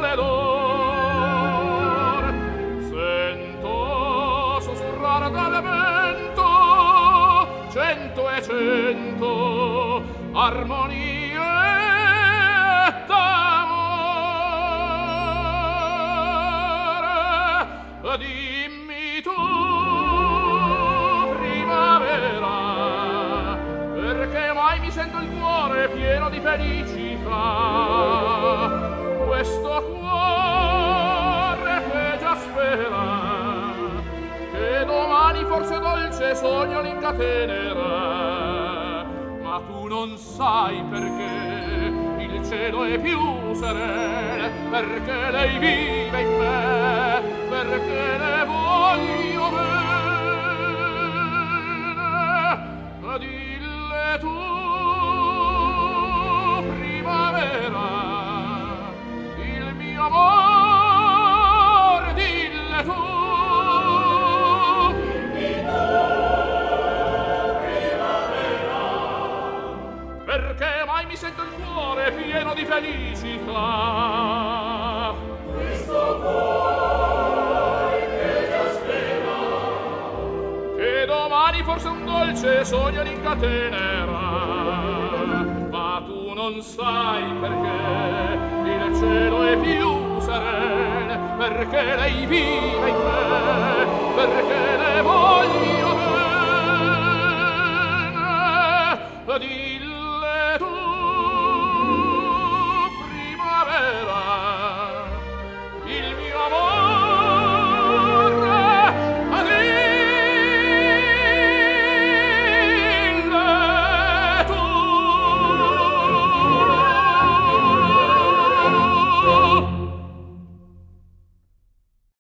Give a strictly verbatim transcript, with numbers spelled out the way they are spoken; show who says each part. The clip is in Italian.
Speaker 1: sole d'or. Sento sussurrare dal vento cento e cento armonie d'amore. Dimmi tu, primavera, perché mai mi sento il cuore pieno di felicità? Questo cuore che già spera che domani forse dolce sogno l'incatenerà. Ma tu non sai perché il cielo è più sereno, perché lei vive in me, perché le voglio bene. Dille tu, primavera, il mio amor, dille tu. Dimmi tu, primavera, perché mai mi sento il cuore pieno di felicità. Questo cuore che già spera che domani forse un dolce sogno l'incatenerà. Ma tu non sai perché il cielo è più sereno, perché lei vive in me, perché le voglio bene.